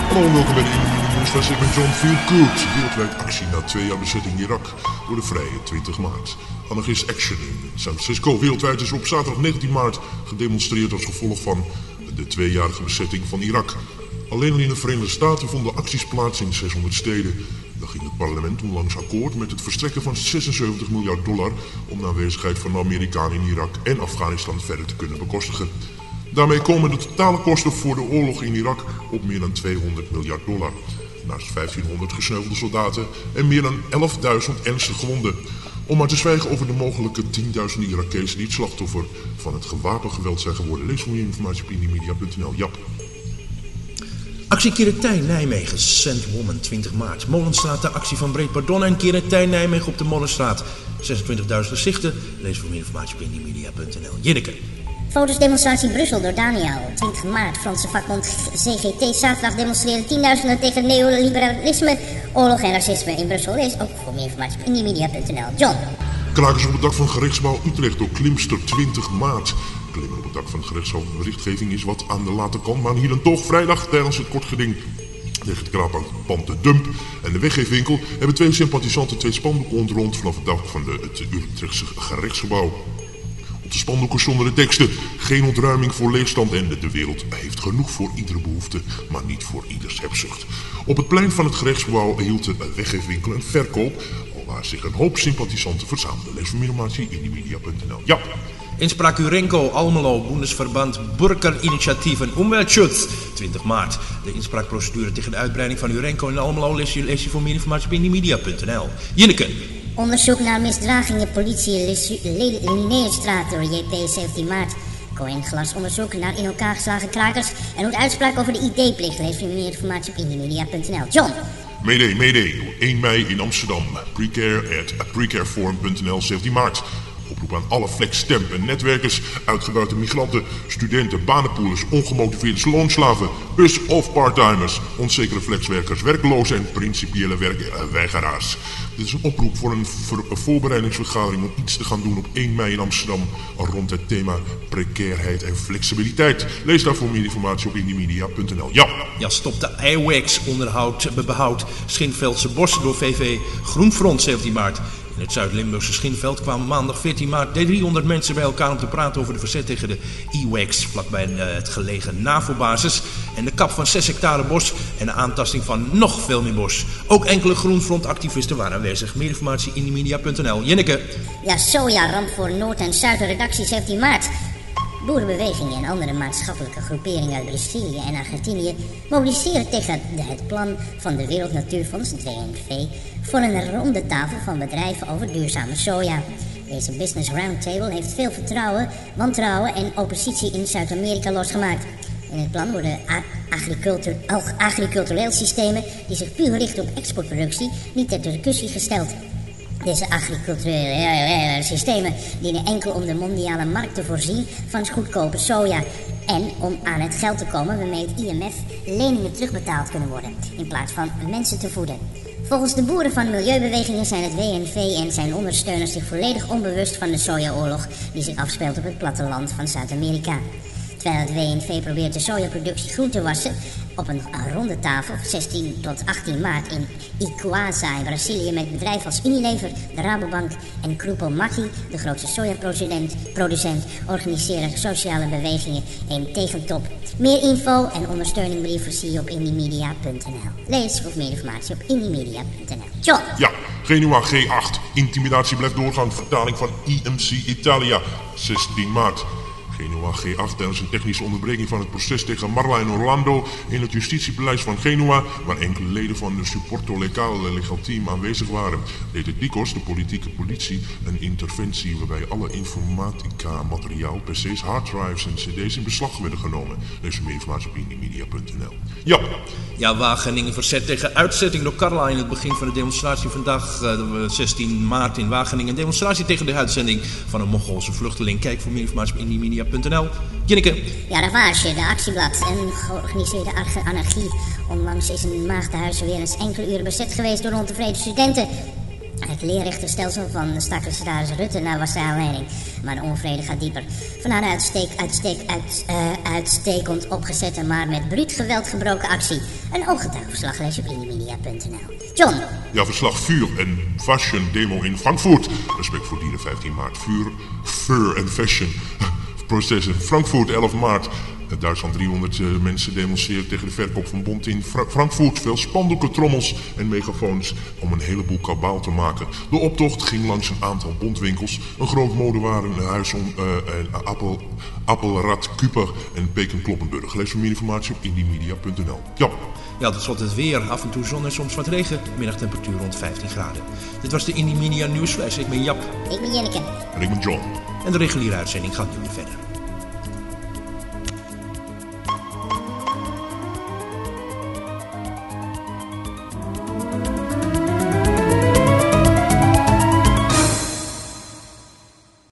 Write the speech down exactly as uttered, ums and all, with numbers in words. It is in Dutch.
Hallo, welkom bij de Indie-demonstratie. Ik ben John Feelgood. Wereldwijd actie na twee jaar bezetting Irak door de vrije twintig maart. Anarchist Action in San Francisco. Wereldwijd is op zaterdag negentien maart gedemonstreerd als gevolg van de tweejarige bezetting van Irak. Alleen al in de Verenigde Staten vonden acties plaats in zeshonderd steden. Dan ging het parlement onlangs akkoord met het verstrekken van zesenzeventig miljard dollar om de aanwezigheid van de Amerikanen in Irak en Afghanistan verder te kunnen bekostigen. Daarmee komen de totale kosten voor de oorlog in Irak op meer dan tweehonderd miljard dollar. Naast vijftienhonderd gesneuvelde soldaten en meer dan elfduizend ernstig gewonden. Om maar te zwijgen over de mogelijke tienduizenden Irakezen die het slachtoffer van het gewapend geweld zijn geworden. Lees voor meer informatie op indiemedia punt n l. Jap. Actie Keretijn Nijmegen, Send Woman, twintig maart. Molenstraat, de actie van Breed Pardon en Keretijn Nijmegen op de Molenstraat. zesentwintigduizend gezichten. Lees voor meer informatie op indiemedia punt n l. Jinneke. Foto's demonstratie Brussel door Daniel. twintig maart, Franse vakbond C G T. Zaterdag demonstreren tienduizenden tegen neoliberalisme, oorlog en racisme in Brussel. Lees ook voor meer informatie op indiemedia punt n l. John. Krakers op het dak van gerechtsgebouw Utrecht door Klimster, twintig maart. Klimmen op het dak van het gerechtshof berichtgeving is wat aan de late kant, maar hier dan toch vrijdag tijdens het kortgeding tegen het kraakpand De Dump en de weggeefwinkel hebben twee sympathisanten twee spandoeken ontrond vanaf het dak van de, het Utrechtse gerechtsgebouw. Op de spandoeken stonden de teksten: geen ontruiming voor leegstand en de wereld heeft genoeg voor iedere behoefte, maar niet voor ieders hebzucht. Op het plein van het gerechtsgebouw hield de weggeefwinkel een verkoop, waar zich een hoop sympathisanten verzamelden. Lees voor meer informatie in indiemedia punt n l. Ja. Inspraak Urenco, Almelo, Bundesverband Bürgerinitiative en Umweltschutz, twintig maart. De inspraakprocedure tegen de uitbreiding van Urenco in Almelo lees je, lees je voor meer informatie op indiemedia punt n l. Jinneke. Onderzoek naar misdragingen politie Linnéestraat door J P, zeventien maart. Cohen Glas onderzoek naar in elkaar geslagen krakers en ook uitspraak over de I D-plicht. Lees voor meer informatie op indiemedia punt n l. John. Mayday, Mayday, één mei in Amsterdam. Precare at precareforum punt n l, zeventien maart. Oproep aan alle flex, temp en netwerkers, uitgebuite migranten, studenten, banenpoelers, ongemotiveerde loonslaven, bus- of parttimers, onzekere flexwerkers, werklozen en principiële werkweigeraars. Dit is een oproep voor een, voor een voorbereidingsvergadering om iets te gaan doen op één mei in Amsterdam rond het thema precairheid en flexibiliteit. Lees daarvoor meer informatie op indiemedia punt n l. Ja. Ja, stop de I W A X onderhoud, behoud Schinveldse Bos door V V Groenfront, zeventien maart. In het Zuid-Limburgse Schinveld kwamen maandag veertien maart driehonderd mensen bij elkaar om te praten over de verzet tegen de I W A X vlakbij het gelegen NAVO-basis en de kap van zes hectare bos en de aantasting van nog veel meer bos. Ook enkele Groenfront-activisten waren aanwezig. Meer informatie in indiemedia punt n l. Jinneke. Ja, soja-ramp voor Noord- en Zuid-redactie, zeventien maart. Boerenbewegingen en andere maatschappelijke groeperingen uit Brazilië en Argentinië mobiliseren tegen het plan van de Wereld Natuurfonds, W N V, voor een ronde tafel van bedrijven over duurzame soja. Deze Business Roundtable heeft veel vertrouwen, wantrouwen en oppositie in Zuid-Amerika losgemaakt. In het plan worden agricultur, agricultureel systemen die zich puur richten op exportproductie niet ter discussie gesteld. Deze agriculturele systemen dienen enkel om de mondiale markt te voorzien van goedkope soja en om aan het geld te komen waarmee het I M F leningen terugbetaald kunnen worden, in plaats van mensen te voeden. Volgens de boeren van milieubewegingen zijn het W N V en zijn ondersteuners zich volledig onbewust van de sojaoorlog die zich afspeelt op het platteland van Zuid-Amerika. Terwijl het W N V probeert de sojaproductie groen te wassen op een ronde tafel zestien tot achttien maart in Iguaza in Brazilië met bedrijven als Unilever, de Rabobank en Grupo Maggi, de grootste sojaproducent, organiseren sociale bewegingen een tegentop. Meer info en ondersteuningbrieven zie je op indiemedia punt n l. Lees voor meer informatie op indiemedia punt n l. John. Ja, Genua G acht. Intimidatie blijft doorgaan. Vertaling van I M C Italia, zestien maart. Genua G acht tijdens een technische onderbreking van het proces tegen Marla en Orlando in het justitiepaleis van Genua, waar enkele leden van de Supporto Legale Legal Team aanwezig waren, deed het D I C O S, de politieke politie, een interventie waarbij alle informatica, materiaal, P C's, harddrives en cd's in beslag werden genomen. Lees meer informatie op indiemedia punt n l. Ja. Ja, Wageningen verzet tegen uitzetting door Carla in het begin van de demonstratie vandaag, uh, zestien maart in Wageningen. Een demonstratie tegen de uitzending van een Mongoolse vluchteling. Kijk voor meer informatie op indiemedia punt n l. Jinneke. Ja, Ravage, de actieblad en georganiseerde anarchie. Onlangs is een maagdenhuis weer eens enkele uren bezet geweest door ontevreden studenten. Het leerrechterstelsel van staatssecretaris Rutte naar was de aanleiding. Maar de onvrede gaat dieper. Van haar uitsteek, uitsteek, uit, uh, uitstekend opgezette, maar met bruut geweld gebroken actie. Een ooggetuigenverslag lees je op indimedia punt n l. John. Ja, verslag vuur en fashion demo in Frankfurt. Respect voor dieren, vijftien maart. Vuur, fur en fashion. Proces in Frankfurt, elf maart. Duitsland driehonderd uh, mensen demonstreren tegen de verkoop van Bond in Fra- Frankfurt. Veel spandoeken, trommels en megafoons om een heleboel kabaal te maken. De optocht ging langs een aantal Bondwinkels. Een groot modewaren, een huis om uh, een Appel, Appelrad, Kuper en Peken Kloppenburg. Lees voor meer informatie op indimedia punt n l. Ja. Ja, tot slot het weer. Af en toe zon en soms wat regen. Middagtemperatuur rond vijftien graden. Dit was de Indimedia Nieuwsflash. Ik ben Jap. Ik ben Jenneke. En ik ben John. En de reguliere uitzending gaat nu weer verder.